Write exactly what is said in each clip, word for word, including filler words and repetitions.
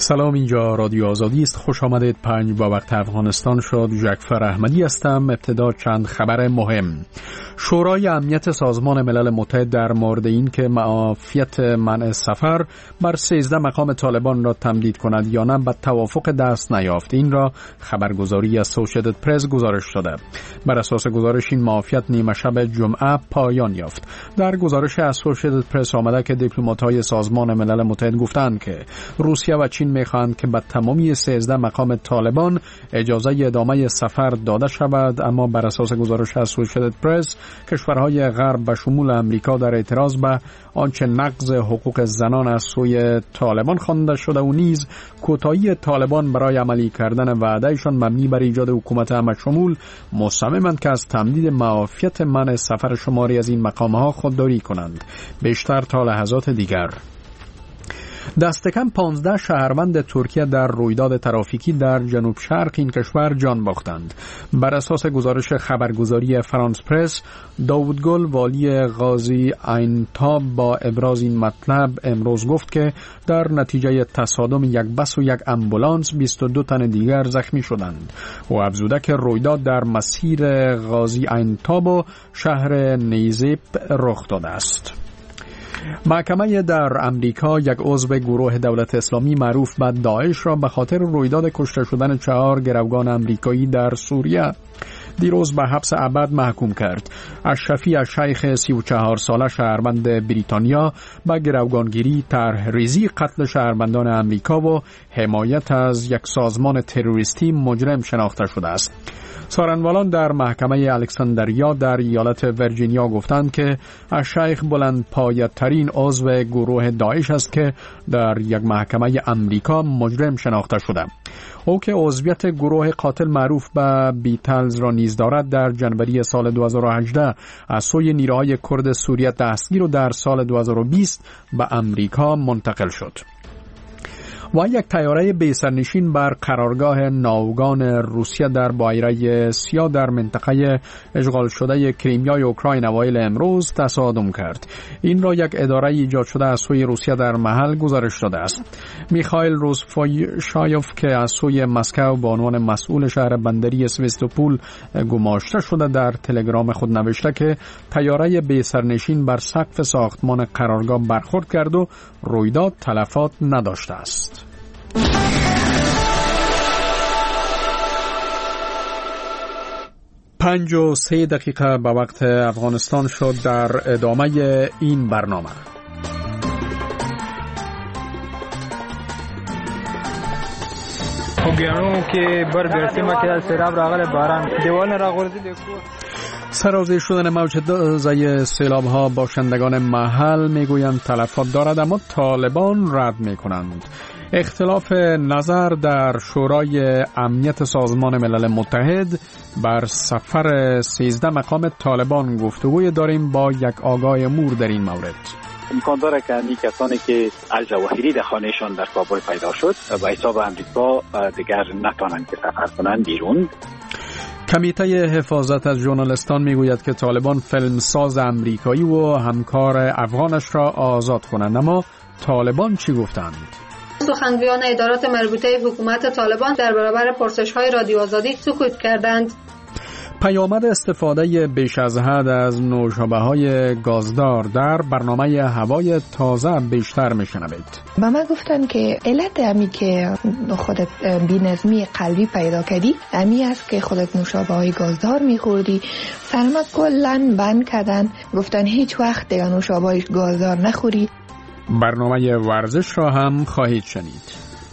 سلام، اینجا رادیو آزادی است. خوش آمدید. پنج با وقت افغانستان شد. جعفر احمدی هستم. ابتدا چند خبر مهم. شورای امنیت سازمان ملل متحد در مورد این که معافیت منع سفر بر سیزده مقام طالبان را تمدید کند یا نه به توافق دست نیافت. این را خبرگزاری اسوسییتد پرس گزارش داده. بر اساس گزارش این معافیت نیمه شب جمعه پایان یافت. در گزارش اسوسییتد پرس آمده که دیپلمات‌های سازمان ملل متحد گفتند که روسیه و چین می‌خواهند که به تمامی سیزده مقام طالبان اجازه ادامه سفر داده شود، اما بر اساس گزارش اسوسییتد پرس کشورهای غرب به شمول امریکا در اعتراض به آنچه نقض حقوق زنان از سوی طالبان خوانده شده و نیز کوتاهی طالبان برای عملی کردن وعدهشان مبنی بر ایجاد حکومت همشمول مصممند که از تمدید معافیت منع سفر شماری از این مقامها خودداری کنند. بیشتر تا لحظات دیگر. دست کم پانزده شهروند ترکیه در رویداد ترافیکی در جنوب شرق این کشور جان باختند. بر اساس گزارش خبرگزاری فرانس پرس، داوودگل والی غازی اینتاب با ابراز این مطلب امروز گفت که در نتیجه تصادم یک بس و یک امبولانس بیست و دو تن دیگر زخمی شدند. او افزوده که رویداد در مسیر غازی اینتاب و شهر نیزیپ رخ داده است. محکمه در امریکا یک عضو گروه دولت اسلامی معروف به داعش را به خاطر رویداد کشته شدن چهار گروگان امریکایی در سوریه دیروز به حبس ابد محکوم کرد. اشرفی شیخ سی و چهار ساله شهروند بریتانیا به گروگانگیری، طرح‌ریزی قتل شهروندان امریکا و حمایت از یک سازمان تروریستی مجرم شناخته شده است. سارنوالان در محکمه الکساندریا در ایالت ورجینیا گفتند که الشیخ بلند پایه‌ترین عضو گروه داعش است که در یک محکمه امریکا مجرم شناخته شده. او که عضویت گروه قاتل معروف به بیتلز را نیز دارد، در جنوری سال دو هزار و هجده از سوی نیروهای کرد سوریه دستگیر و در سال دو هزار و بیست به امریکا منتقل شد. و یک طیاره بی‌سرنشین بر قرارگاه ناوگان روسیه در بحیره سیاه در منطقه اشغال شده کریمیا اوکراین اوایل امروز تصادم کرد. این را یک اداره ایجاد شده از سوی روسیه در محل گزارش داده است. میخائیل روزفشایوف که از سوی مسکو به عنوان مسئول شهر بندری سوستوپول گماشته شده در تلگرام خود نوشته که طیاره بی‌سرنشین بر سقف ساختمان قرارگاه برخورد کرد و رویداد تلفات نداشته است. پنج و سه دقیقه به وقت افغانستان شد. در ادامه این برنامه خوگیانو که بر برسی ما که سیلاب راغل باران دیوان را غرزی دیکور سرازیر شدن موجه سیلاب ها باشندگان محل میگویند تلفات دارد، اما طالبان رد میکنند. اختلاف نظر در شورای امنیت سازمان ملل متحد بر سفر سیزده مقام طالبان گفتگوی داریم با یک آگاه امور در این مورد. امکان داره که این کسانی که الجواهری در خانهشان در کابل پیدا شد به حساب امریکا دیگر نتوانند که سفر کنند بیرون. کمیته حفاظت از ژورنالیستان میگوید که طالبان فیلمساز امریکایی و همکار افغانش را آزاد کنند، اما طالبان چی گفتند؟ سخنگویان ادارات مربوطه حکومت طالبان در برابر پرسش‌های رادیو آزادی سکوت کردند. پیامد استفاده بیش از حد از نوشابه‌های گازدار در برنامه هوای تازه بیشتر میشنوید. با من گفتن که علت امی که خودت بی‌نظمی قلبی پیدا کردی امی است که خودت نوشابه‌های گازدار میخوردی. سلامت کلاً بند کردن، گفتن هیچ وقت دیگه نوشابه‌های گازدار نخوری. برنامه ورزش را هم خواهید شنید.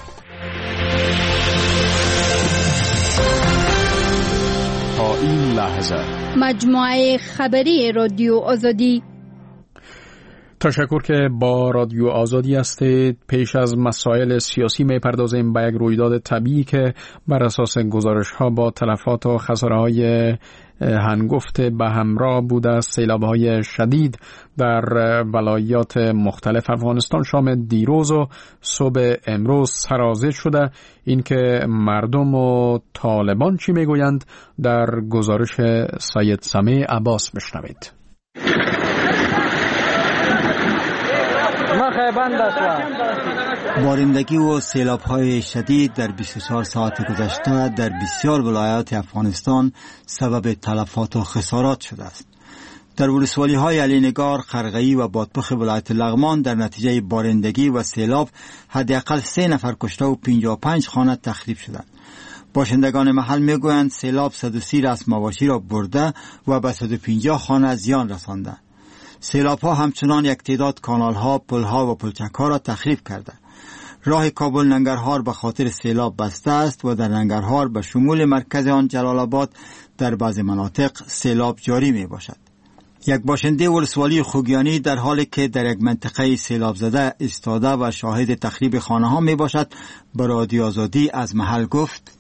تا این لحظه مجموعه خبری رادیو آزادی. تشکر که با رادیو آزادی هستید. پیش از مسائل سیاسی می‌پردازیم به یک رویداد طبیعی که بر اساس گزارش‌ها با تلفات و خساره‌های هنگفت به همراه بوده. سیلاب‌های شدید در ولایات مختلف افغانستان شام دیروز و صبح امروز سرازیر شده. این که مردم و طالبان چی میگویند در گزارش سید سمیع عباس بشنوید. ما بارندگی و سیلاب‌های شدید در بیست و چهار ساعت گذشته در بسیار ولایات افغانستان سبب تلفات و خسارات شده است. در ولسوالی‌های علی نگار، خرقه‌ای و بادپخ ولایت لغمان در نتیجه بارندگی و سیلاب حداقل سه نفر کشته و پنجاه و پنج خانه تخریب شدند. باشندگان محل میگویند سیلاب صد و سی رسم مواشی را برده و به صد و پنجاه خانه زیان رسانده. سیلاب‌ها همچنان یک تعداد کانال‌ها، پل‌ها و پلچک‌ها را تخریب کرده. راه کابل ننگرهار به خاطر سیلاب بسته است و در ننگرهار به شمول مرکز آن جلال آباد در بعض مناطق سیلاب جاری می باشد. یک باشنده ولسوالی خوگیانی در حالی که در یک منطقه سیلاب زده ایستاده و شاهد تخریب خانه‌ها می باشد به رادیو آزادی از محل گفت: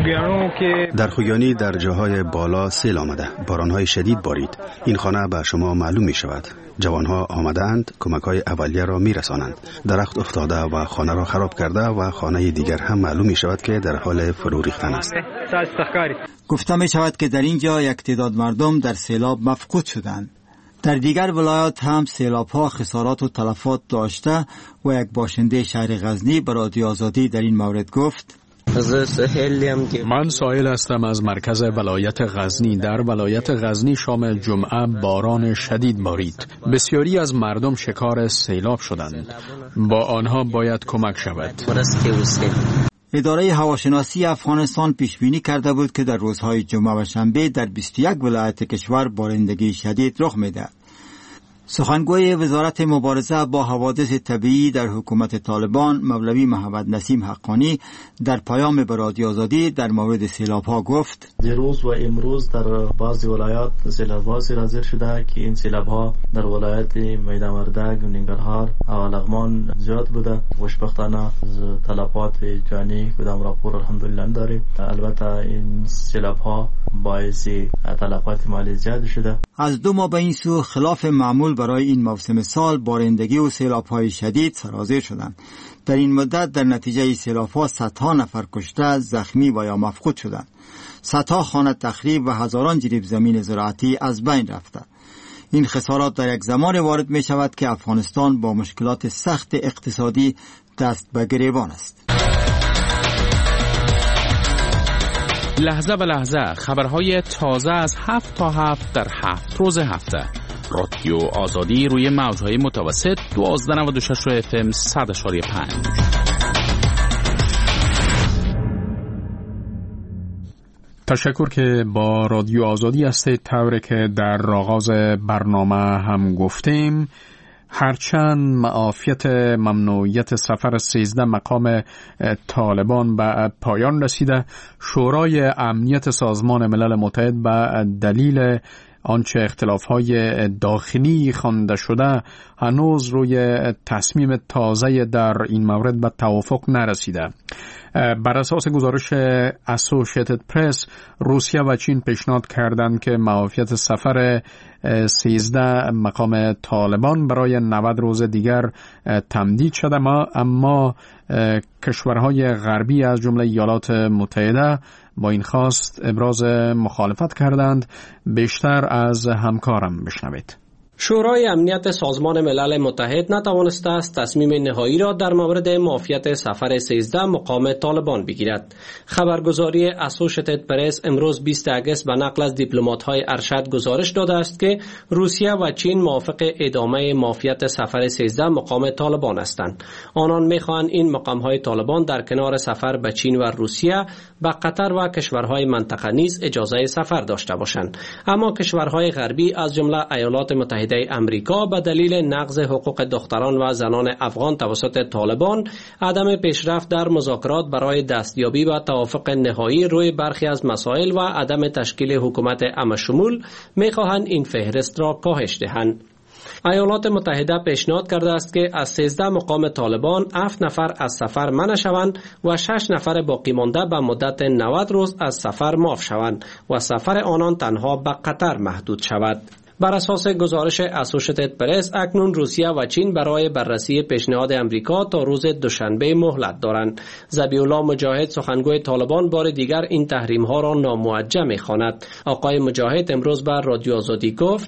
در خوگیانی در جاهای بالا سیل آمده، بارانهای شدید بارید. این خانه به شما معلوم می شود. جوانها آمدند، کمک‌های اولیه را می رسانند. درخت افتاده و خانه را خراب کرده و خانه دیگر هم معلوم می شود که در حال فرو ریختن است. گفته می شود که در اینجا یک تعداد مردم در سیلاب مفقود شدند. در دیگر ولایات هم سیلاب‌ها خسارات و تلفات داشته و یک باشنده شهر غزنی به رادیو آزادی در این مورد گفت: من سائل هستم از مرکز ولایت غزنی. در ولایت غزنی شام جمعه باران شدید بارید. بسیاری از مردم شکار سیلاب شدند. با آنها باید کمک شود. اداره هواشناسی افغانستان پیش بینی کرده بود که در روزهای جمعه و شنبه در بیست و یک ولایت کشور بارندگی شدید رخ می‌دهد. سخنگوی وزارت مبارزه با حوادث طبیعی در حکومت طالبان مولوی محمد نسیم حقانی در پیام به رادیو آزادی در مورد سیلاب‌ها گفت: دیروز و امروز در بعضی ولایات سیلاب‌ها سرازیر شده که این سیلاب‌ها در ولایت میدان وردگ و ننگرهار و لغمان زیاد بوده. خوشبختانه تلفات جانی کدام راپور الحمدلله داریم. البته این سیلاب‌ها باعث تلفات مالی زیاد شده. از دو ماه به این سو خلاف معمول برای این موسم سال بارندگی و سیلاب‌های شدید سرازیر شدند. در این مدت در نتیجه سیلاب‌ها صدها نفر کشته، زخمی و یا مفقود شدند. صدها خانه تخریب و هزاران جریب زمین زراعتی از بین رفته. این خسارات در یک زمان وارد می شود که افغانستان با مشکلات سخت اقتصادی دست به گریبان است. لحظه به لحظه خبرهای تازه از هفت تا هفت در هفت روز هفته. رادیو آزادی روی موجهای متوسط دوازده نود و شش اف ام صد اشاری پنج. تشکر که با رادیو آزادی هستید. طوری که در آغاز برنامه هم گفتیم، هرچند معافیت ممنوعیت سفر سیزده مقام طالبان به پایان رسیده، شورای امنیت سازمان ملل متحد به دلیل آنچه اختلاف‌های داخلی خوانده شده هنوز روی تصمیم تازه در این مورد به توافق نرسیده. بر اساس گزارش اسوسییتد پرس، روسیه و چین پیشنهاد کردند که معافیت سفر سیزده مقام طالبان برای نود روز دیگر تمدید شده، اما کشورهای غربی از جمله ایالات متحده با این خواست ابراز مخالفت کردند. بیشتر از همکارم بشنوید. شورای امنیت سازمان ملل متحد نتوانسته است تصمیم نهایی را در مورد معافیت سفر سیزده مقام طالبان بگیرد. خبرگزاری اسوسییتد پرس امروز بیست آگوست به نقل از دیپلمات‌های ارشد گزارش داده است که روسیه و چین موافق ادامه معافیت سفر سیزده مقام طالبان هستند. آنان می‌خواهند این مقام‌های طالبان در کنار سفر به چین و روسیه به قطر و کشورهای منطقه نیز اجازه سفر داشته باشند. اما کشورهای غربی از جمله ایالات متحده امریکا به دلیل نقض حقوق دختران و زنان افغان توسط طالبان، عدم پیشرفت در مذاکرات برای دستیابی به توافق نهایی روی برخی از مسائل و عدم تشکیل حکومت همه‌شمول می‌خواهند این فهرست را کاهش دهند. ایالات متحده پیشنهاد کرده است که از سیزده مقام طالبان هفت نفر از سفر منع شوند و شش نفر باقی مانده به مدت نود روز از سفر معاف شوند و سفر آنان تنها به قطر محدود شود. بر اساس گزارش اسوشیتد پرس اکنون روسیه و چین برای بررسی پیشنهاد امریکا تا روز دوشنبه مهلت دارند. ذبیح الله مجاهد سخنگوی طالبان بار دیگر این تحریم ها را ناموجه می‌خواند. آقای مجاهد امروز بر رادیو آزادی گفت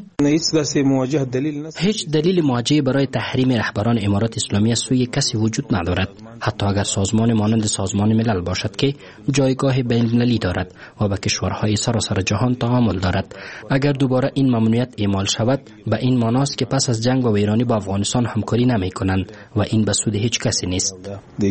هیچ دلیل موجه برای تحریم رهبران امارات اسلامی از سوی کسی وجود ندارد، حتی اگر سازمان مانند سازمان ملل باشد که جایگاه بین‌المللی دارد و به کشورهای سراسر جهان تعامل دارد. اگر دوباره این ممنوعیت اعمال شود به این معناست که پس از جنگ با ایرانی با افغانستان همکاری نمی‌کنند و این به سود هیچ کسی نیست.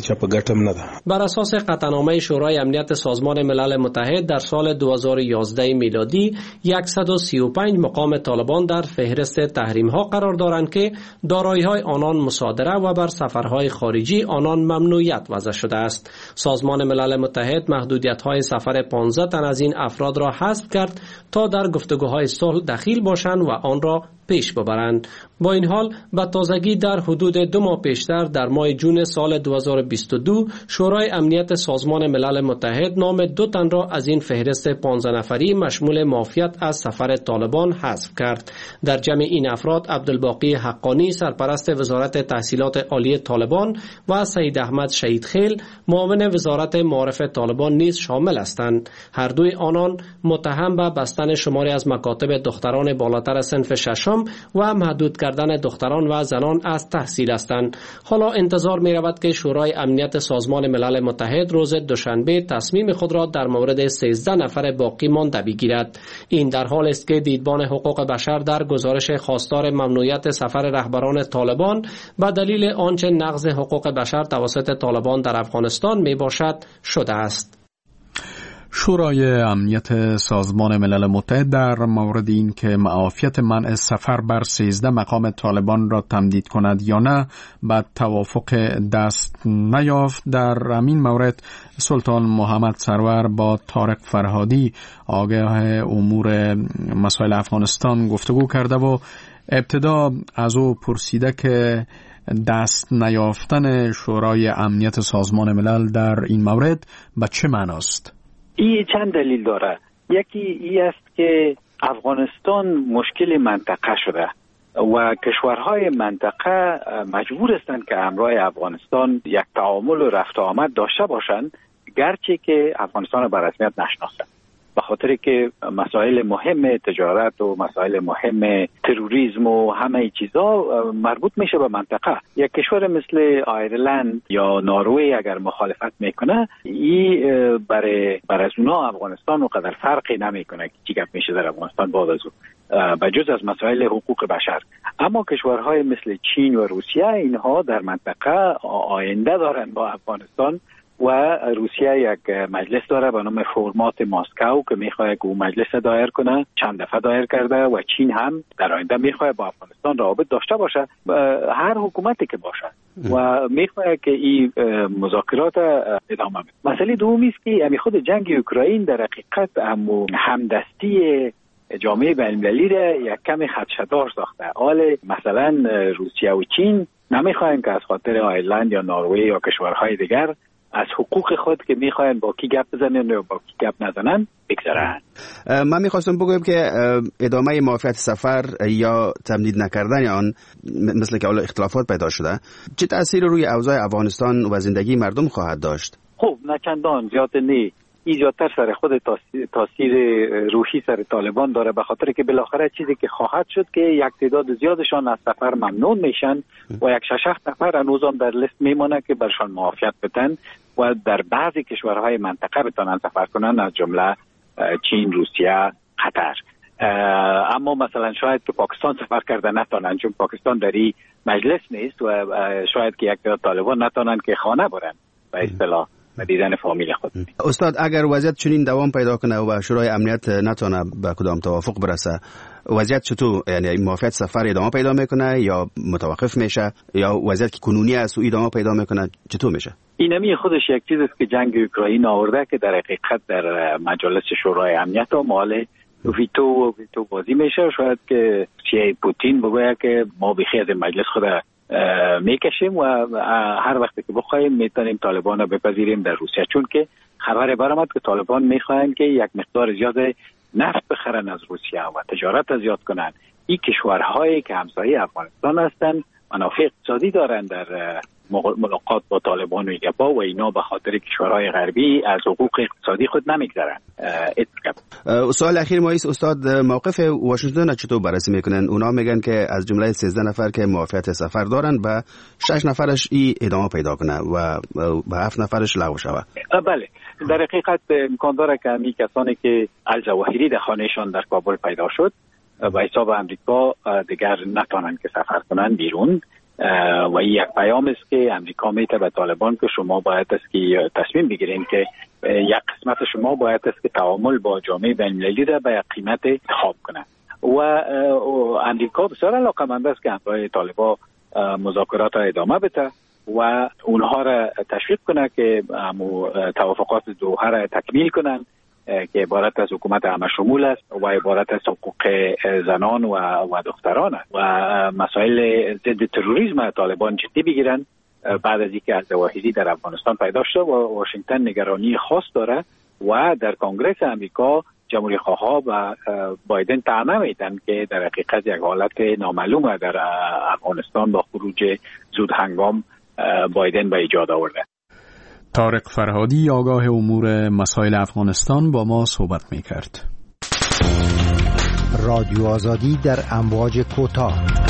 بر اساس قطعنامه شورای امنیت سازمان ملل متحد در سال دو هزار و یازده میلادی صد و سی و پنج مقام طالبان در فهرست تحریم ها قرار دارند که دارایی های آنان مصادره و بر سفرهای خارجی آنان ممنوعیت وضع شده است. سازمان ملل متحد محدودیت های سفر پانزده تن از این افراد را حذف کرد تا در گفتگوهای صلح دخیل باشند و آن را پیش ببرند. با این حال به تازگی در حدود دو ماه پیشتر در ماه جون سال دو هزار و بیست و دو شورای امنیت سازمان ملل متحد نام دو تن را از این فهرست پانزده نفری مشمول معافیت از سفر طالبان حذف کرد. در جمع این افراد عبدالباقی حقانی سرپرست وزارت تحصیلات عالی طالبان و سید احمد شهیدخیل معاون وزارت معارف طالبان نیز شامل هستند. هر دوی آنان متهم به بستن شماری از مکاتب دختران بالاتر صنف ششم و محدود کردن دختران و زنان از تحصیل هستند. حالا انتظار می رود که شورای امنیت سازمان ملل متحد روز دوشنبه تصمیم خود را در مورد سیزده نفر باقی مانده بگیرد. این در حال است که دیدبان حقوق بشر در گزارش خواستار ممنوعیت سفر رهبران طالبان به دلیل آنچه نقض حقوق بشر توسط طالبان در افغانستان می باشد شده است. شورای امنیت سازمان ملل متحد در مورد این که معافیت منع سفر بر سیزده مقام طالبان را تمدید کند یا نه به توافق دست نیافت. در همین مورد سلطان محمد سرور با طارق فرهادی آگاه امور مسائل افغانستان گفتگو کرده و ابتدا از او پرسیده که دست نیافتن شورای امنیت سازمان ملل در این مورد به چه معناست؟ این چند دلیل داره. یکی ای است که افغانستان مشکل منطقه شده و کشورهای منطقه مجبور هستند که همراه افغانستان یک تعامل و رفت آمد داشته باشند، گرچه که افغانستان را به رسمیت نشناسند، به خاطر که مسائل مهم تجارت و مسائل مهم تروریسم و همه چیزا مربوط میشه به منطقه. یک کشور مثل آیرلند یا نروژ اگر مخالفت میکنه، این برای برای اونا افغانستان و قدر فرقی نمیکنه که چی گپ میشه در افغانستان بعد از اون، بجز از مسائل حقوق بشر. اما کشورهای مثل چین و روسیه اینها در منطقه آینده دارن با افغانستان و روسیه یک مجلس داره به نام فرمات ماسکو که میخواد که اون مجلس دایر کنه، چند دفعه دایر کرده و چین هم در آینده میخواد با افغانستان روابط داشته باشه، هر حکومتی که باشه و میخواد که این مذاکرات ادامه بده. مسئله دومی است که همین خود جنگ اوکراین در حقیقت هم همدستی جامعه بین‌المللی را یک کمی خدشه‌دار ساخته. حال مثلا روسیه و چین نمیخواین که از خاطر آیرلند یا نروژ یا کشورهای دیگر از حقوق خود که میخواین با کی گپ بزنن یا با کی گپ نزنن بگذارن. من میخواستم بگم که ادامه معافیت سفر یا تمدید نکردن آن مثل که حالا اختلافات پیدا شده چه تأثیر روی اوضاع افغانستان و زندگی مردم خواهد داشت؟ خب نه چندان زیاد نه، ایجادتر سر خود تاثیر روحی سر طالبان داره، به خاطر که بالاخره چیزی که خواهد شد که یک تعداد زیادشان از سفر ممنوع میشن و یک شش هفت نفر هنوزم در لیست میمونه که برشان معافیت بدن و در بعضی کشورهای منطقه بتونن سفر کنن، از جمله چین، روسیه، قطر. اما مثلا شاید که پاکستان سفر کرده نتونن چون پاکستان در این مجلس نیست و شاید که یک تعداد طالبان نتونن که خانه برن به اصطلاح و دیدن فامیل خود. استاد اگر وضعیت چنین دوام پیدا کنه و شورای امنیت نتونه به کدام توافق برسه، وضعیت چطور؟ یعنی معافیت سفر ادامه پیدا میکنه یا متوقف میشه یا وضعیت که کنونی است و ادامه پیدا میکنه چطور میشه؟ اینمی خودش یک چیز است که جنگ اوکراین آورده که در حقیقت در مجلس شورای امنیت و مال ویتو و ویتو بازی میشه. شاید که سیای پوتین بگوید که ما بخیر از مجلس خود میکشیم و هر وقت که بخوایم میتونیم طالبان رو بپذیریم در روسیه، چون که خبر برآمد که طالبان میخواین که یک مقدار زیاد نفت بخرن از روسیه و تجارت زیاد کنن. این کشورهایی که همسایه افغانستان هستند منافع اقتصادی دارند در ملاقات با طالبان و ایگپا و اینا به خاطر کشورهای غربی از حقوق اقتصادی خود نمیگذرن. سوال اخیر ما است استاد، موقف واشنگتن چطور بررسی میکنن؟ اونا میگن که از جمله سیزده نفر که موافقت سفر دارن به شش نفرش ای ادامه پیدا کنه و به هفت نفرش لغو شود. بله، در حقیقت امکان داره که می کسانی که الجواهری در خانهشان در کابل پیدا شد به حساب امریکا دیگر نتونن که سفر کنن بیرون و این یک پیام است که امریکا میته به طالبان که شما باید است که تصمیم بگیرین که یک قسمت شما باید است که تعامل با جامعه بین‌المللی را به یک قیمت انتخاب کنه و امریکا بسیار علاقه‌مند است که همراه طالبان مذاکرات را ادامه بده و اونها را تشویق کنه که توافقات دوحه را تکمیل کنن که عبارت از حکومت همه شمول است و عبارت از حقوق زنان و و دختران است و مسائل ضد تروریسم طالبان جدی بگیرن بعد از اینکه الظواهری در افغانستان پیدا شد و واشنگتن نگرانی خاص داره و در کنگره آمریکا جمهوری خواها و بایدن طعنه میدن که در حقیقت یک حالت نامعلوم در افغانستان با خروج زود هنگام بایدن به ایجاد آورده. طارق فرهادی آگاه امور مسائل افغانستان با ما صحبت می کرد. رادیو آزادی در امواج کوتاه.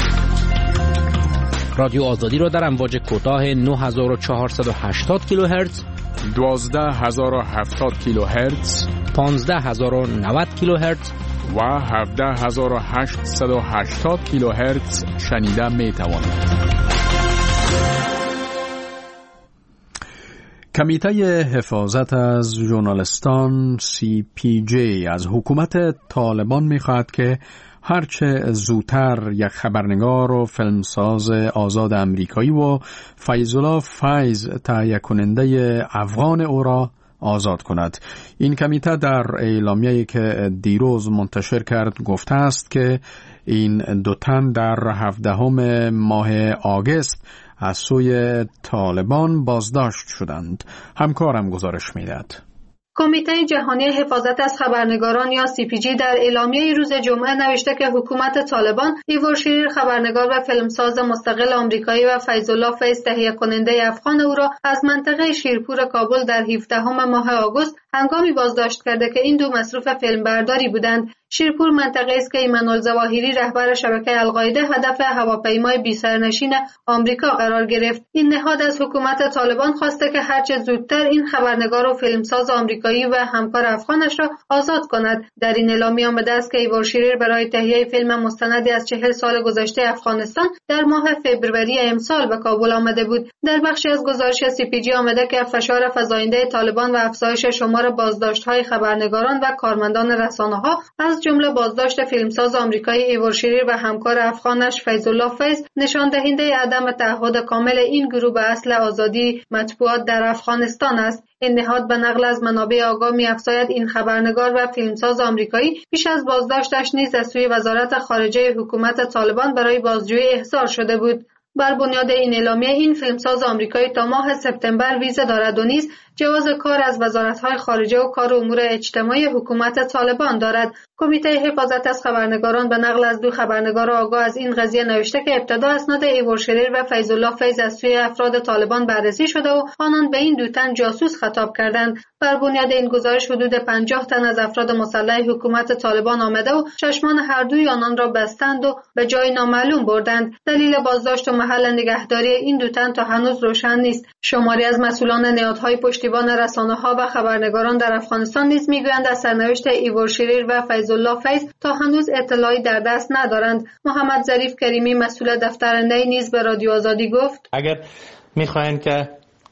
رادیو آزادی را در امواج کوتاه نه هزار و چهارصد و هشتاد کیلوهرتز، دوازده هزار و هفتاد کیلوهرتز، پانزده هزار و نود کیلوهرتز و هفده هزار و هشتصد و هشتاد کیلوهرتز شنیده می توانید. کمیته حفاظت از ژورنالیستان سی پی جی از حکومت طالبان می‌خواهد که هرچه زودتر یک خبرنگار و فیلمساز آزاد امریکایی و فیض‌الله فیض تهیه کننده افغان او را آزاد کند. این کمیته در اعلامیه‌ای که دیروز منتشر کرد گفته است که این دو تن در هفدهم ماه آگوست از سوی طالبان بازداشت شدند. همکارم گزارش می‌دهد. کمیته جهانی حفاظت از خبرنگاران یا سی پی جی در اعلامیه روز جمعه نوشته که حکومت طالبان ایور شیریر خبرنگار و فیلمساز مستقل آمریکایی و فیض‌الله فیض تهیه کننده افغان او را از منطقه شیرپور کابل در هفدهم ماه آگوست هنگامی بازداشت کرده که این دو مصروف فیلمبرداری بودند. شیرپور منطقه است که ایمان الظواهری رهبر شبکه القاعده هدف هواپیمای بی سرنشین آمریکا قرار گرفت. این نهاد از حکومت طالبان خواسته که هرچه زودتر این خبرنگار و فیلمساز آمریکایی و همکار افغانش را آزاد کند. در این اعلامیه آمده است که ایور شیریر برای تهیه فیلم مستندی از چهل سال گذشته افغانستان در ماه فوریه امسال به کابل آمده بود. در بخشی از گزارش سی پی جی آمده که فشار فزاینده طالبان و افزایش شمار بازداشت‌های خبرنگاران و کارمندان رسانه‌ها از جمله بازداشت فیلمساز آمریکایی ایور شیریر و همکار افغانش فیض‌الله فیض نشان دهنده عدم تعهد کامل این گروه به اصل آزادی مطبوعات در افغانستان است. این نهاد به نقل از منابع آگاه می‌افزاید این خبرنگار و فیلمساز آمریکایی پیش از بازداشتش نیز از سوی وزارت خارجه حکومت طالبان برای بازجویی احضار شده بود. بر بنیاد این اعلامیه این فیلمساز آمریکایی تا ماه سپتامبر ویزا دارد و نیز جواز کار از وزارت‌های خارجه و کار امور اجتماعی حکومت طالبان دارد. کمیته حفاظت از خبرنگاران به نقل از دو خبرنگار آگاه از این قضیه نوشته که ابتدا اسناد ایور شیریر و فیض‌الله فیض از سوی افراد طالبان بررسی شده و آنان به این دو تن جاسوس خطاب کردند. بر بنیاد این گزارش حدود پنجاه تن از افراد مسلح حکومت طالبان آمده و چشمان هر دوی آنان را بستند و به جای نامعلوم بردند. دلیل بازداشت و محل نگهداری این دو تن تا هنوز روشن نیست. شماری از مسئولان نهادهای پشتیبان رسانه‌ها و خبرنگاران در افغانستان نیز میگویند از سرنوشت ایور شیریر و فیض‌الله فیض تا هنوز اطلاعی در دست ندارند. محمد ظریف کریمی مسئول دفتر نی نیز به رادیو آزادی گفت اگر می‌خواهند که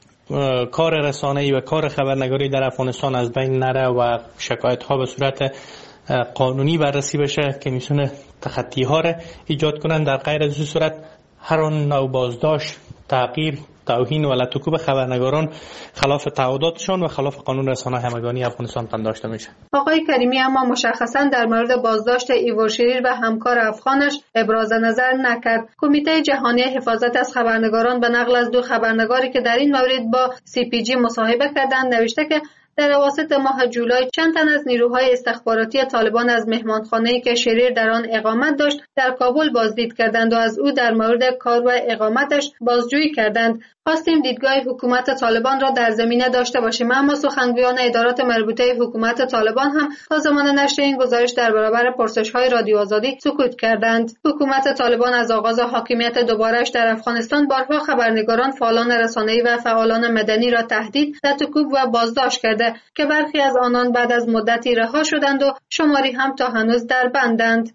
کار رسانه‌ای و کار خبرنگاری در افغانستان از بین نره و شکایت‌ها به صورت قانونی بررسی بشه که میتونه تخطی‌ها را ایجاد کنند، در غیر از این صورت هر نوع بازداشت، تعقیب، توهین و لطکوب خبرنگاران خلاف تعهداتشان و خلاف قانون رسانه همگانی افغانستان پنداشته میشه. آقای کریمی اما مشخصا در مورد بازداشت ایور شیریر و همکار افغانش ابراز نظر نکرد. کمیته جهانی حفاظت از خبرنگاران به نقل از دو خبرنگاری که در این مورد با سی پی جی مصاحبه کردند نوشته که در اواسط ماه جولای چند تن از نیروهای استخباراتی طالبان از مهمانخانه‌ای که شریر در آن اقامت داشت در کابل بازدید کردند و از او در مورد کار و اقامتش بازجویی کردند. خواستیم دیدگاه حکومت طالبان را در زمینه داشته باشیم، اما سخنگویان ادارات مربوطه حکومت طالبان هم تا زمان نشر این گزارش در برابر پرسش‌های رادیو آزادی سکوت کردند. حکومت طالبان از آغاز حاکمیت دوباره‌اش در افغانستان بارها خبرنگاران، فعالان رسانه‌ای و فعالان مدنی را تهدید، تکوب و بازداشت کرده که برخی از آنان بعد از مدتی رها شدند و شماری هم تا هنوز در بندند.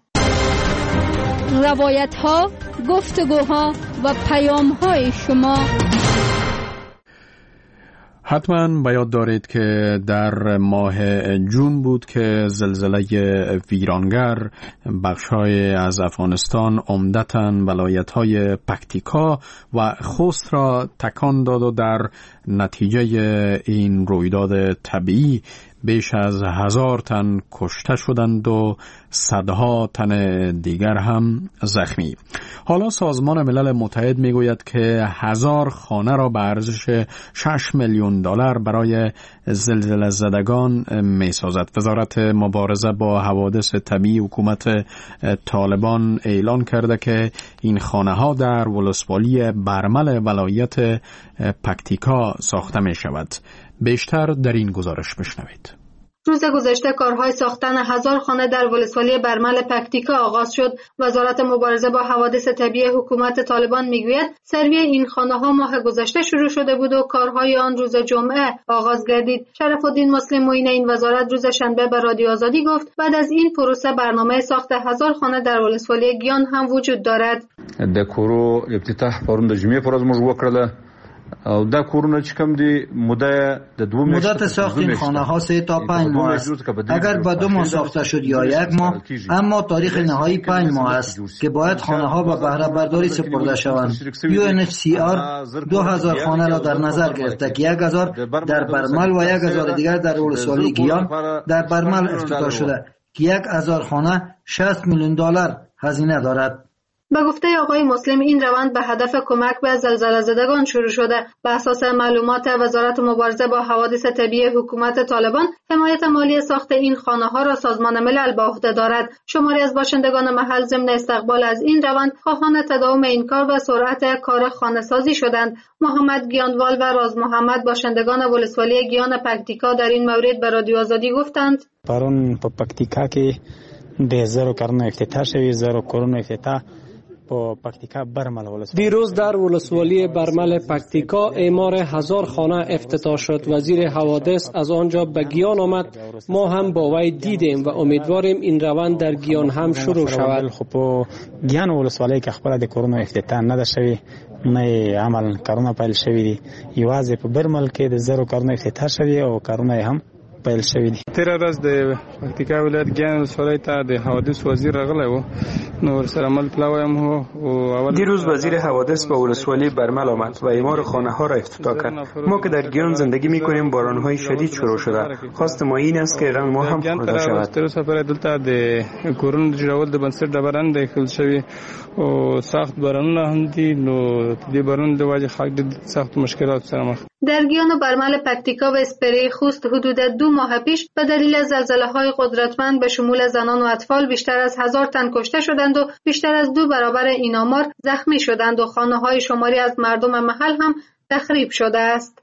روایت‌ها، گفتگوها و پیام‌های شما. حتما به یاد دارید که در ماه جون بود که زلزله ویرانگر بخش‌های از افغانستان عمدتاً ولایت‌های پکتیکا و خوست را تکان داد و در نتیجه این رویداد طبیعی بیش از هزار تن کشته شدند و صدها تن دیگر هم زخمی. حالا سازمان ملل متحد میگوید که هزار خانه را به ارزش شش میلیون دلار برای زلزله زدگان میسازد. وزارت مبارزه با حوادث طبیعی حکومت طالبان اعلان کرده که این خانه ها در ولسوالی برمل ولایت پکتیکا ساخته می شود. بیشتر در این گزارش بشنوید. روز گذشته کارهای ساختن هزار خانه در ولسوالی برمل پکتیکا آغاز شد. وزارت مبارزه با حوادث طبیعی حکومت طالبان میگوید سروی این خانه ها ماه گذشته شروع شده بود و کارهای آن روز جمعه آغاز گردید. شرف الدین مسلم معین این وزارت روز شنبه به رادیو آزادی گفت بعد از این پروسه برنامه ساخت هزار خانه در ولسوالی گیان هم وجود دارد. د کورو افتتاح پرون د جمعې پر ورځ موږ وکړله او دا کورونه چې کوم دي مدت د دوه مدت ساخت این خانه ها سه تا پنج ماه است. اگر با دو ماه ساخته شد یا یک ماه، اما تاریخ نهایی پنج ماه است که باید خانه ها به بهره برداری سپرده شوند. یو ان اچ سی آر دو هزار خانه را در نظر گرفته که یک هزار در برمل و یک هزار دیگر در ولسوالی گیان. در برمل افتتاح شده که یک هزار خانه شصت میلیون دلار هزینه دارد. به گفته آقای مسلم این روند به هدف کمک به زلزله زدگان شروع شده. به اساس معلومات وزارت مبارزه با حوادث طبیعی حکومت طالبان، حمایت مالی ساخت این خانه ها را سازمان ملل به عهده دارد. شماری از باشندگان محل ضمن استقبال از این روند خواهان تداوم این کار و سرعت کار خانه سازی شدند. محمد گیانوال و راز محمد باشندگان ولسوالی گیان پکتیکا در این مورد به رادیو آزادی گفتند پرون په پکتیکا کې د زرو کارونه افتتاح شوی، زرو کارونه افتتاح دیروز در ولسوالی برمل پکتیکا اعمار هزار خانه افتتاح شد. وزیر حوادث از آنجا به گیان آمد. ما هم با وی دیدیم و امیدواریم این روند در گیان هم شروع شود. خب گیان ولسوالی که خپل د کرونا افتتاح نه ده شوی، نه عمل کرونا پیل شوی دی. یوازې په برمل کې د زرو کارونه افتتاح شوی او کارونه هم پیل شوی دی. تیر ورځ د پکتیکا ولایت گیان ولسوالی ته د حوادث وزیر راغلی و، نو سره عمل پلاویم هو و دیروز وزیر حوادث به ولسوالی برمل آمد و اعمار خانه ها را افتتاح کرد. ما که در گیان زندگی میکنیم باران های شدید شروع شده. خواست ما این است که غم ما هم خورده شود. تر سفر دلته د کورونو جوړول د بنسټ د باران د خل شوی او سخت بارانونه هم دي، نو د باران د واجه خلک د سخت مشکلات سره مخ. در گیان و برمل پکتیکا و اسپری خوست حدود دو ماه پیش به دلیل زلزله‌های قدرتمند به شمول زنان و اطفال بیشتر از هزار تن کشته شدند و بیشتر از دو برابر این آمار زخمی شدند و خانه‌های شماری از مردم محل هم تخریب شده است.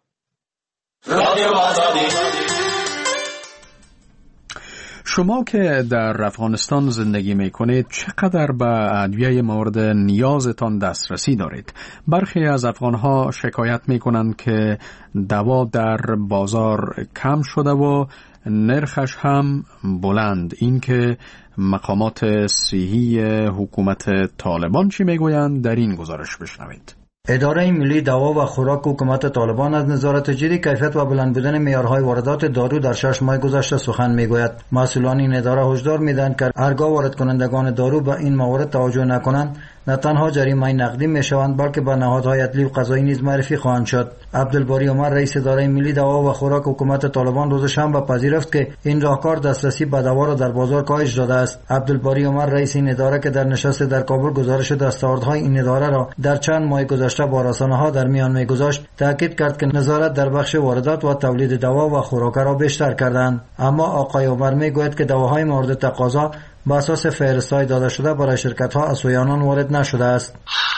شما که در افغانستان زندگی می کنید چقدر به ادویه مورد نیازتان دسترسی دارید؟ برخی از افغانها شکایت می کنند که دوا در بازار کم شده و نرخش هم بلند. این که مقامات صحی حکومت طالبان چی می گویند در این گزارش بشنوید. اداره ملی دوا و خوراک حکومت طالبان از نظارت جدی کیفیت و بلند بودن معیارهای واردات دارو در شش ماه گذشته سخن میگوید. مسئولان این اداره هشدار میدهند که هرگاه وارد کنندگان دارو به این موارد توجه نکنند نه تنها جریمه نقدی میشوند بلکه به نهادهای عدلی و قضایی نیز معرفی خواهند شد. عبدالباری عمر رئیس اداره ملی دوا و خوراک حکومت طالبان روز شنبه پذیرفت که این راهکار دسترسی به دوا را در بازار کاهش داده است. عبدالباری عمر رئیس این اداره که در نشست در کابل گزارش دستاوردهای این اداره را در چند ماه گذشته با رسانه‌ها در میان میگذاشت، تاکید کرد که نظارت در بخش واردات و تولید دوا و خوراک را بیشتر کردند. اما آقای عمر میگوید که دواهای مورد تقاضا بر اساس فهرست‌های داده شده برای شرکت‌ها از سوی آنان وارد نشده است.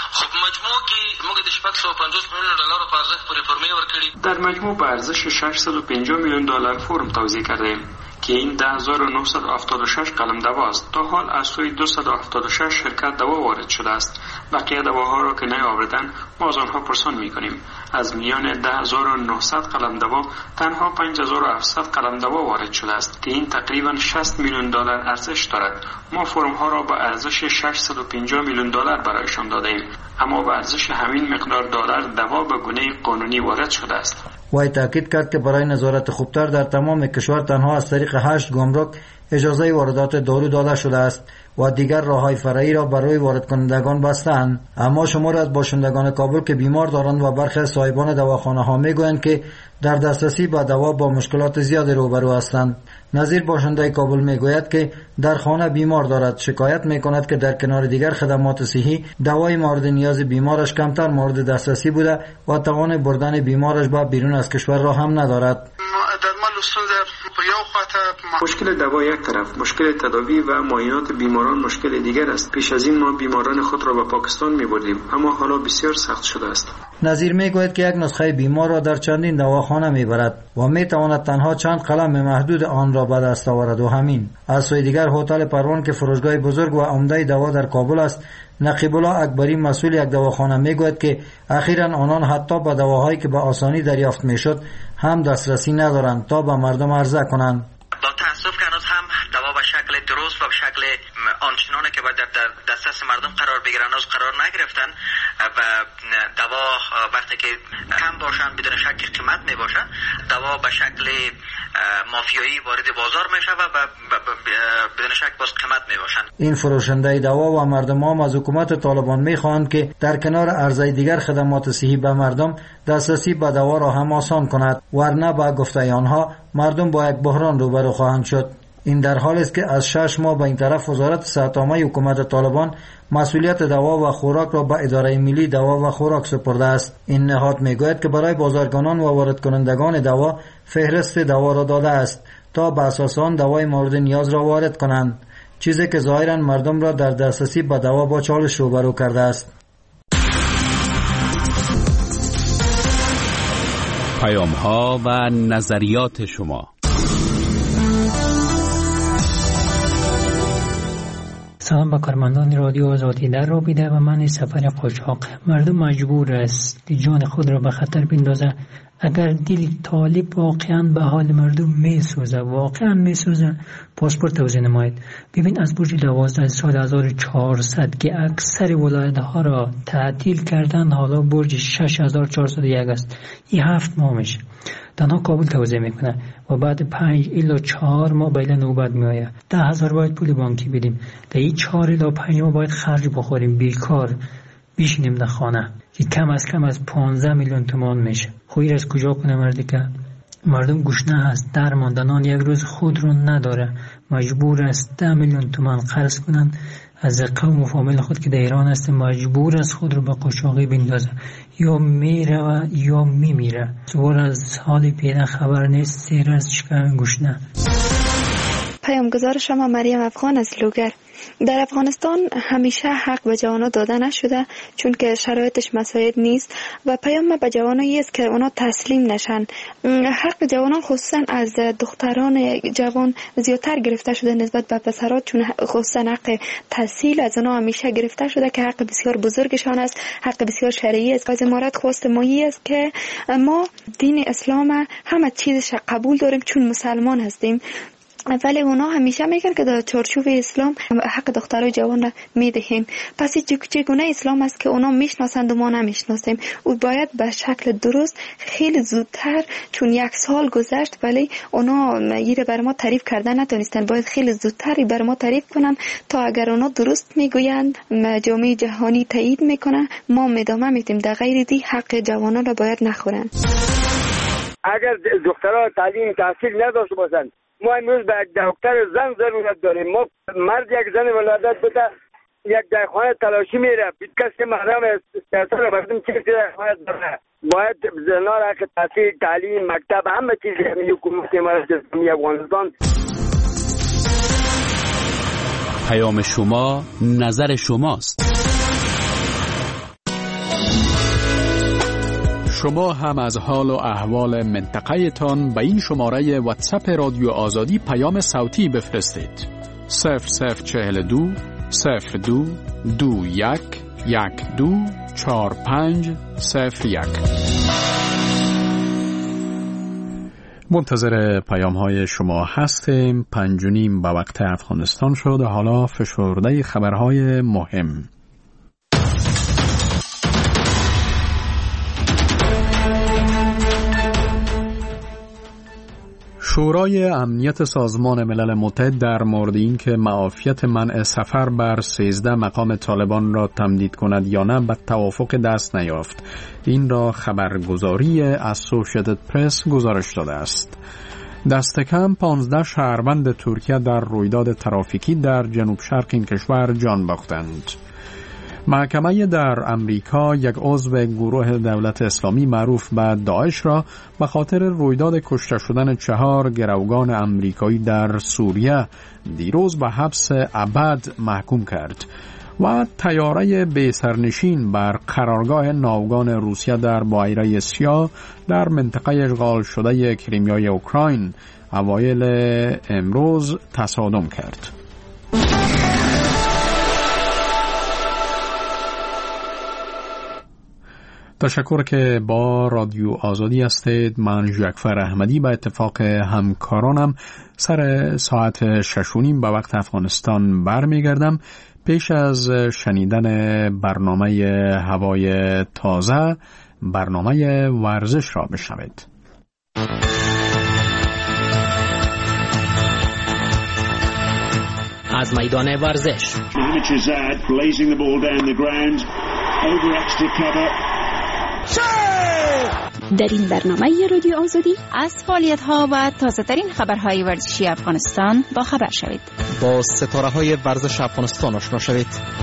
در مجموع به ارزش ششصد و پنجاه میلیون دلار فرم توزیع کردیم که این ده هزار و نهصد و هفتاد و شش قلم دوا است. تا حال از سوی دویست و هفتاد و شش شرکت دوا وارد شده است. بقیه دواها را که نیاوردند ما از آنها پرسان میکنیم. از میان ده هزار و نهصد قلم دوا تنها پنج هزار و هفتصد قلم دوا وارد شده است که این تقریبا شصت میلیون دلار ارزش دارد. ما فرم ها را با ارزش ششصد و پنجاه میلیون دلار برایشان دادیم، اما با ارزش همین مقدار دلار دوا به گونه قانونی وارد شده است. وی تاکید کرد که برای نظارت خوبتر در تمام کشور تنها از طریق هشت گمرک اجازه واردات دارو داده شده است و دیگر راههای فرعی را برای وارد کنندگان بستند. اما شمار از باشندگان کابل که بیمار دارند و برخی از صاحبان دواخانه ها میگویند که در دسترسی به دوا با مشکلات زیادی روبرو هستند. نظیر باشنده کابل میگوید که در خانه بیمار دارد، شکایت میکند که در کنار دیگر خدمات صحی دوای مورد نیاز بیمارش کمتر مورد دسترسی بوده و توان بردن بیمارش به بیرون از کشور را هم ندارد. مشکل دوا یک طرف، مشکل تداوی و معاینات بیماران مشکل دیگر است. پیش از این ما بیماران خود را به پاکستان می بردیم، اما حالا بسیار سخت شده است. نظیر می گوید که یک نسخه بیمار را در چندین دواخانه می برد و می تواند تنها چند قلم محدود آن را به دست آورد. و همین از سوی دیگر هتل پروان که فروشگاه بزرگ و عمده دوا در کابل است، نقیب الله اکبری مسئول یک دواخانه می گوید که اخیراً آنان حتی به دواهایی که به آسانی دریافت می شد هم دسترسی ندارند تا به مردم عرضه کنند. با تاسف که هنوز هم دوا به شکل درست و به شکل آنچنانی که باید در دسترس مردم قرار بگیرن هنوز قرار نگرفتن و دوا وقتی که کم باشن بدون شک قیمت می باشن، دوا به شکل مافیایی وارد بازار می شود و بدون شک باز قیمت می باشن. این فروشنده دوا و مردم هم از حکومت طالبان می خواهند که در کنار عرضه دیگر خدمات صحی به مردم دسترسی به دوا را هم آسان کند، ورنه با گفته آنها مردم با یک بحران روبرو خواهند شد. این در حالی است که از شش ماه به این طرف وزارت صحت عامه حکومت طالبان مسئولیت دوا و خوراک را به اداره ملی دوا و خوراک سپرده است. این نهاد میگوید که برای بازرگانان و وارد کنندگان دوا فهرست دوا را داده است تا به اساس آن دوای مورد نیاز را وارد کنند، چیزی که ظاهرا مردم را در دسترسی به دوا با چالش روبرو کرده است. پیام ها و نظریات شما. سلام به کارمندان رادیو آزادی. در رابطه با من سفر قاچاق، مردم مجبور است جان خود را به خطر بندازه. اگر دل طالب واقعا به حال مردم میسوزه، واقعا میسوزه، پاسپورت توزیع نماید. ببین از برج دوازده سال هزار و چهارصد که اکثر ولایت ها را تعطیل کردن، حالا برج شش هزار و چهارصد و یک است. این هفت ماه میشه تنها کابل توزیع میکنه و بعد پنج الا چهار ماه بیل نوبت میآید. ده هزار باید پول بانکی بدیم، در این چهار الا پنج ماه باید خرج بخوریم، بیکار بیشینیم در خانه که کم از کم از پانزده میلیون تومان میشه. خویر از کجا کنه مردی که مردم گشنه هست، درماندنان یک روز خود رو نداره، مجبور است ده میلیون تومان قرض کنن از قوم و فامیل خود که در ایران هست، مجبور است خود رو به قاچاقی بندازه، یا میره و یا میمیره. سوار از حال پیدا خبر نیست، سیر از چکه گشنه. پیامگذار شما مریم افغان از لوگر. در افغانستان همیشه حق به جوانان داده نشده چون که شرایطش مساعد نیست و پیام به جوانایی است که اونا تسلیم نشن. حق جوانان خصوصا از دختران جوان زیادتر گرفته شده نسبت به پسرات، چون خصوصا حق تحصیل از اونا همیشه گرفته شده که حق بسیار بزرگشان است، حق بسیار شرعی است. از امارت خواست مایی است که ما دین اسلام همه چیزش قبول داریم چون مسلمان هستیم. ولی اونا همیشه میگن که در چارچوب اسلام حق دخترای جوان را میدهیم. پس چگونه اسلام است که اونا میشناسند و ما نمیشناسیم؟ او باید به شکل درست خیلی زودتر، چون یک سال گذشت ولی اونا یه بر ما تعریف کردن نتونستن، باید خیلی زودتر بر ما تعریف کنن تا اگر اونا درست میگویند جامعه جهانی تایید میکنه ما مدامه میتیم، در غیر دی حق جوانان را باید نخورن. اگر دخترها تعلیم تحصیل نداشته باشند، ما امروز به یک دکتر زن ضرورت داریم. ما مرد یک زن ولادت بده یک دایخانه تلاشی میره، بیت کسی محرم سیاست را بردیم چیزی دایخانه داره. باید زنان حق تحصیل، تعلیم، مکتب، همه چیز همی حکومت امارات اسلامی افغانستان. پیام شما، نظر شماست. شما هم از حال و احوال منطقه تان به این شماره واتساپ رادیو آزادی پیام صوتی بفرستید. صفر صفر چهل دو صفر دو دو یک یک دو چار پنج صفر یک. منتظر پیام های شما هستیم. پنج و نیم به وقت افغانستان شد. حالا فشرده خبرهای مهم. شورای امنیت سازمان ملل متحد در مورد این که معافیت منع سفر بر سیزده مقام طالبان را تمدید کند یا نه به توافق دست نیافت. این را خبرگزاری اسوسییتد پرس گزارش داده است. دست کم پانزده شهروند ترکیه در رویداد ترافیکی در جنوب شرق این کشور جان باختند. محکمه در امریکا یک عضو گروه دولت اسلامی معروف به داعش را به خاطر رویداد کشته شدن چهار گروگان امریکایی در سوریه دیروز به حبس ابد محکوم کرد و طیاره بی سرنشین بر قرارگاه ناوگان روسیه در بحیره سیاه در منطقه اشغال شده کریمیای اوکراین اوایل امروز تصادم کرد. تشکر که با رادیو آزادی هستید. من جعفر احمدی به اتفاق همکارانم سر ساعت شش و نیم به وقت افغانستان برمیگردم. پیش از شنیدن برنامه هوای تازه، برنامه ورزش را بشنوید. از میدان ورزش در این برنامه رادیو آزادی از فعالیت‌ها و تازه‌ترین خبرهای ورزشی افغانستان با خبر شوید. با ستاره‌های ورزش افغانستان آشنا شوید.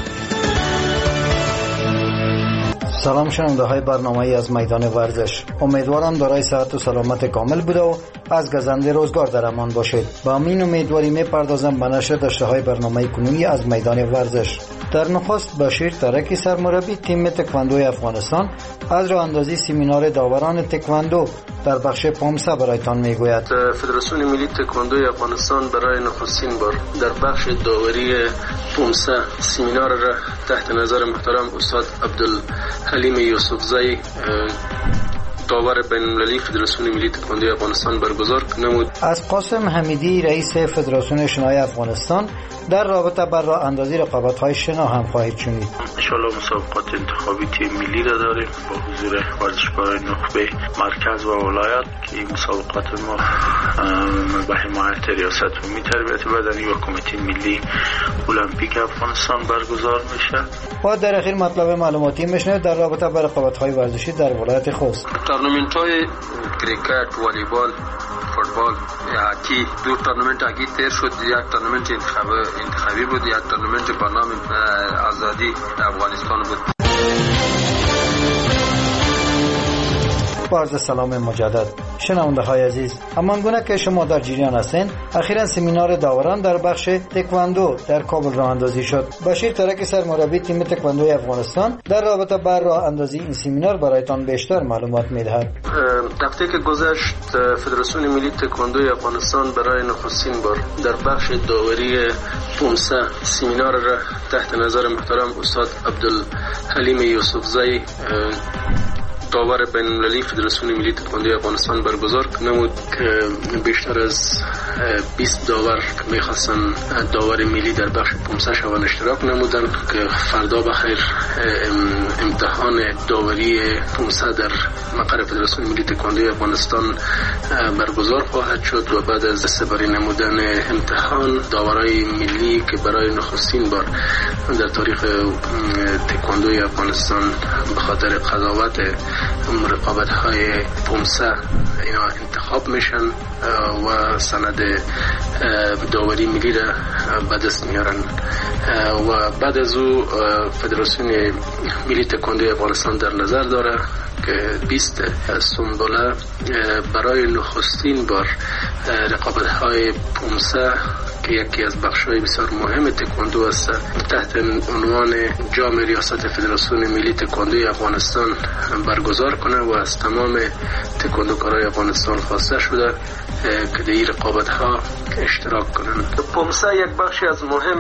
سلام شنونده های برنامه از میدان ورزش. امیدوارم دارای صحت و سلامت کامل بوده و از گزنده روزگار در امان باشید. با امین امیدواری میپردازم به نشر داشته های برنامه کنونی از میدان ورزش. در نخست بشیر ترکی سرمربی تیم تکواندو افغانستان از راه اندازی سمینار داوران تکواندو در بخش پامسا برایتان میگوید. فدراسیون ملی تکواندو افغانستان برای نخستین بار در بخش داوری پامسا سمینار را تحت نظر محترم استاد عبدالحلیم یوسفزئی داور بین‌المللی فدراسیون ملی تکواندو افغانستان برگزار نمود. از قاسم حمیدی رئیس فدراسیون شنای افغانستان در رابطه بر راه اندازی رقابت‌های شنا هم خواهید شنید. ان شاءالله مسابقات انتخابی تیم ملی را داریم با حضور ورزشکاران نخبه مرکز و ولایت که این مسابقات ما به حمایت ریاست عمومی تربیت بدنی و کمیته ملی المپیک افغانستان برگزار میشه. و در اخیر مطلب معلوماتی میشنوید در رابطه با رقابت‌های ورزشی در ولایت خوست. تورنمنت‌های کریکت، والیبال، فوتبال، هاکی، دو تورنمنت هاکی تیر شد. یک تورنمنت انتخابی بود، یک تورنمنت با نام آزادی افغانستان بود. با عرض سلام مجدد شنونده های عزیز، همان گونه که شما در جریان هستین، اخیراً سمینار داوران در بخش تکواندو در کابل راه اندازی شد. بشیر ترکی سرمربی تیم تکواندو افغانستان در رابطه با راه اندازی این سمینار برایتان بیشتر معلومات میدهد. هفته که گذشت فدراسیون ملی تکواندو افغانستان برای نخستین بار در بخش داوری پامسا سمینار را تحت نظر محترم استاد عبدالحلیم یوسفزئی داور بین المللی فدراسیون ملی تکواندو افغانستان برگزار نمود که بیشتر از بیست داور که میخواستن داور ملی در بخش پومسه شوند اشتراک نمودن که فردا بخیر امتحان داوری پومسه در مقر فدراسیون ملی تکواندو افغانستان برگزار خواهد شد و بعد از سپری نمودن امتحان داورای ملی که برای نخستین بار در تاریخ تکواندوی افغانستان به خاطر قضاوت رقابت های پومسه اینا انتخاب میشن و سند داوری ملی را به دست میارن و بعد از او فدراسیون ملی تکواندوی افغانستان در نظر داره که بیست سنبله برای نخستین بار رقابت های پومسه که یکی از بخش‌های بسیار مهم تکواندو است تحت عنوان جام ریاست فدراسیون ملی تکواندوی افغانستان برگزار کنه و از تمام تکواندوکارای افغانستان خواسته شده که در این رقابت‌ها اشتراک کنند. پومسه یک بخشی از مهم